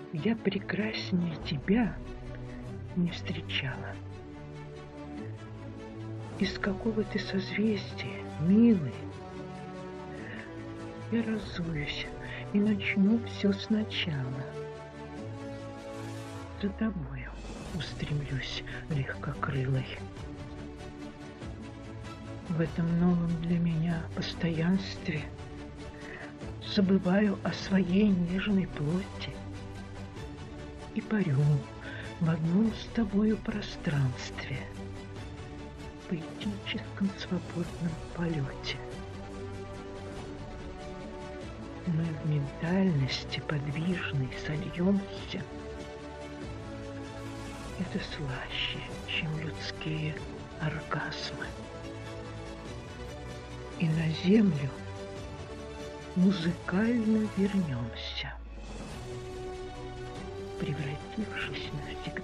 Я прекраснее тебя не встречала. Из какого ты созвездия, милый? Я разуюсь и начну все сначала. За тобою устремлюсь легкокрылой. В этом новом для меня постоянстве забываю о своей нежной плоти и парю в одном с тобою пространстве, в поэтическом свободном полете. Мы в ментальности подвижной сольемся. Это слаще, чем людские оргазмы. И на землю музыкально вернемся, превратившись навсегда